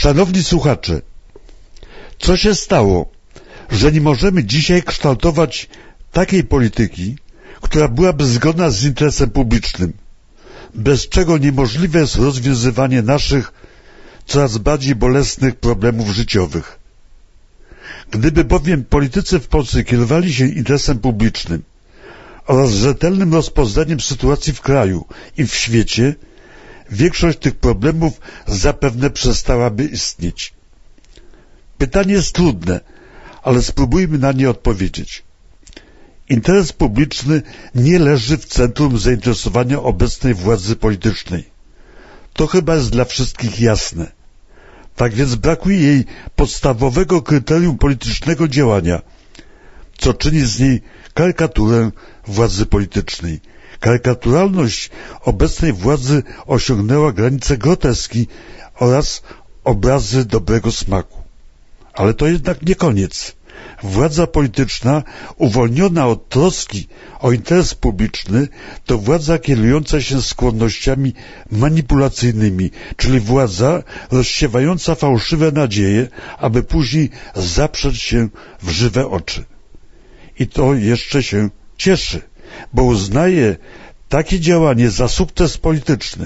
Szanowni słuchacze, co się stało, że nie możemy dzisiaj kształtować takiej polityki, która byłaby zgodna z interesem publicznym, bez czego niemożliwe jest rozwiązywanie naszych coraz bardziej bolesnych problemów życiowych? Gdyby bowiem politycy w Polsce kierowali się interesem publicznym oraz rzetelnym rozpoznaniem sytuacji w kraju i w świecie, większość tych problemów zapewne przestałaby istnieć. Pytanie jest trudne, ale spróbujmy na nie odpowiedzieć. Interes publiczny nie leży w centrum zainteresowania obecnej władzy politycznej. To chyba jest dla wszystkich jasne. Tak więc brakuje jej podstawowego kryterium politycznego działania, co czyni z niej karykaturę władzy politycznej. Karykaturalność obecnej władzy osiągnęła granicę groteski oraz obrazy dobrego smaku. Ale to jednak nie koniec. Władza polityczna, uwolniona od troski o interes publiczny, to władza kierująca się skłonnościami manipulacyjnymi, czyli władza rozsiewająca fałszywe nadzieje, aby później zaprzeć się w żywe oczy. I to jeszcze się cieszy, bo uznaje takie działanie za sukces polityczny.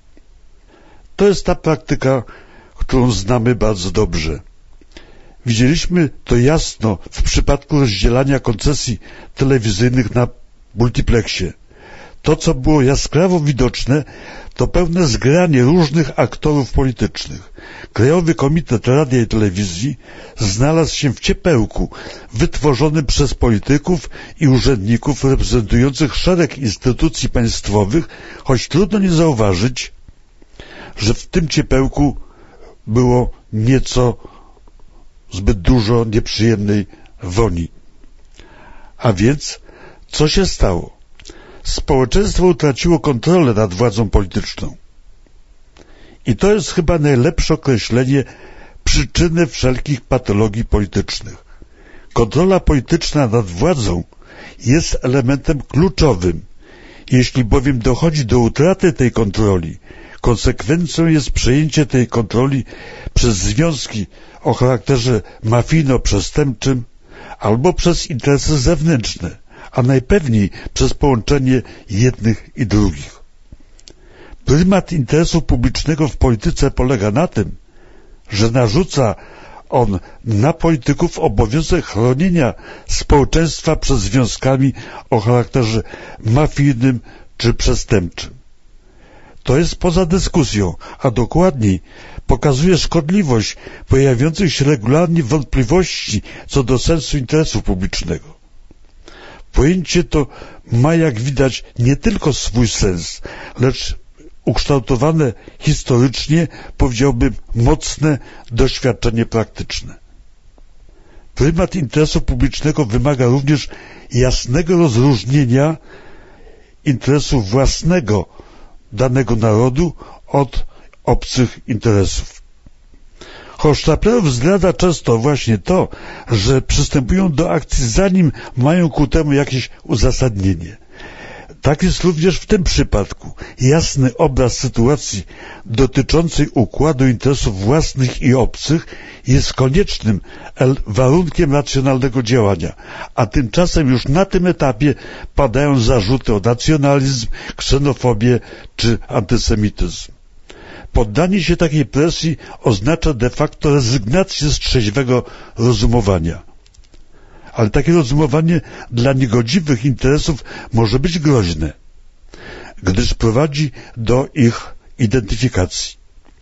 To jest ta praktyka, którą znamy bardzo dobrze. Widzieliśmy to jasno w przypadku rozdzielania koncesji telewizyjnych na multiplexie. To, co było jaskrawo widoczne, to pełne zgranie różnych aktorów politycznych. Krajowy Komitet Radia i Telewizji znalazł się w ciepełku wytworzonym przez polityków i urzędników reprezentujących szereg instytucji państwowych, choć trudno nie zauważyć, że w tym ciepełku było nieco zbyt dużo nieprzyjemnej woni. A więc, co się stało? Społeczeństwo utraciło kontrolę nad władzą polityczną. I to jest chyba najlepsze określenie przyczyny wszelkich patologii politycznych. Kontrola polityczna nad władzą jest elementem kluczowym. Jeśli bowiem dochodzi do utraty tej kontroli, konsekwencją jest przejęcie tej kontroli przez związki o charakterze mafijno-przestępczym albo przez interesy zewnętrzne, a najpewniej przez połączenie jednych i drugich. Prymat interesu publicznego w polityce polega na tym, że narzuca on na polityków obowiązek chronienia społeczeństwa przed związkami o charakterze mafijnym czy przestępczym. To jest poza dyskusją, a dokładniej pokazuje szkodliwość pojawiających się regularnie wątpliwości co do sensu interesu publicznego. Pojęcie to ma, jak widać, nie tylko swój sens, lecz ukształtowane historycznie, powiedziałbym, mocne doświadczenie praktyczne. Prymat interesu publicznego wymaga również jasnego rozróżnienia interesu własnego danego narodu od obcych interesów. Hochsztaplerów zdradza często właśnie to, że przystępują do akcji, zanim mają ku temu jakieś uzasadnienie. Tak jest również w tym przypadku. Jasny obraz sytuacji dotyczącej układu interesów własnych i obcych jest koniecznym warunkiem racjonalnego działania, a tymczasem już na tym etapie padają zarzuty o nacjonalizm, ksenofobię czy antysemityzm. Poddanie się takiej presji oznacza de facto rezygnację z trzeźwego rozumowania. Ale takie rozumowanie dla niegodziwych interesów może być groźne, gdyż prowadzi do ich identyfikacji.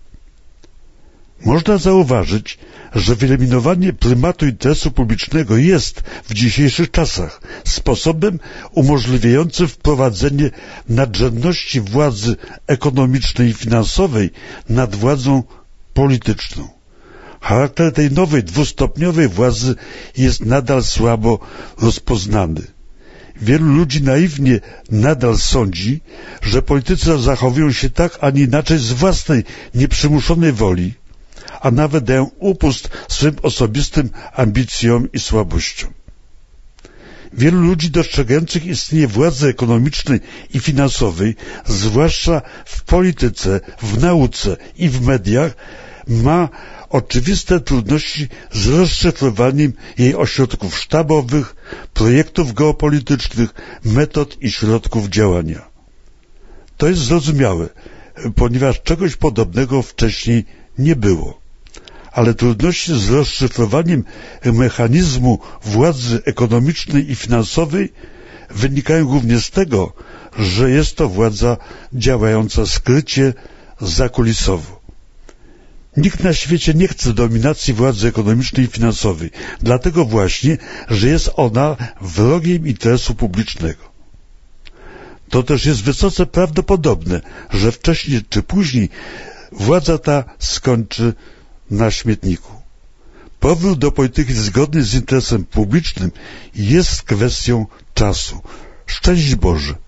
Można zauważyć, że wyeliminowanie prymatu interesu publicznego jest w dzisiejszych czasach sposobem umożliwiającym wprowadzenie nadrzędności władzy ekonomicznej i finansowej nad władzą polityczną. Charakter tej nowej, dwustopniowej władzy jest nadal słabo rozpoznany. Wielu ludzi naiwnie nadal sądzi, że politycy zachowują się tak, a nie inaczej z własnej, nieprzymuszonej woli, a nawet dają upust swym osobistym ambicjom i słabościom. Wielu ludzi dostrzegających istnienie władzy ekonomicznej i finansowej, zwłaszcza w polityce, w nauce i w mediach, ma oczywiste trudności z rozszyfrowaniem jej ośrodków sztabowych, projektów geopolitycznych, metod i środków działania. To jest zrozumiałe, ponieważ czegoś podobnego wcześniej nie było. Ale trudności z rozszyfrowaniem mechanizmu władzy ekonomicznej i finansowej wynikają głównie z tego, że jest to władza działająca skrycie, zakulisowo. Nikt na świecie nie chce dominacji władzy ekonomicznej i finansowej, dlatego właśnie, że jest ona wrogiem interesu publicznego. To też jest wysoce prawdopodobne, że wcześniej czy później władza ta skończy na śmietniku. Powrót do polityki zgodnej z interesem publicznym jest kwestią czasu. Szczęść Boże!